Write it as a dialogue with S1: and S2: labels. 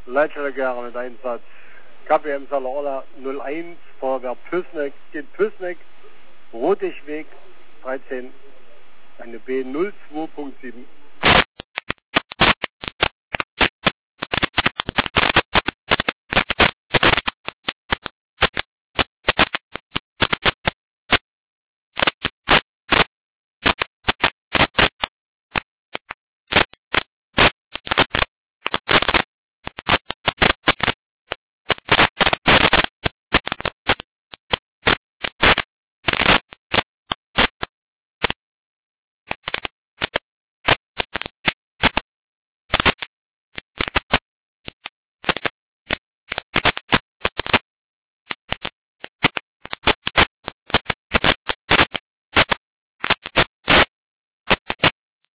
S1: Leitstelle mit Einsatz KPM Salarola 01, Feuerwehr Püßneck, steht Püßneck, Rotichweg 13, eine B 02.7.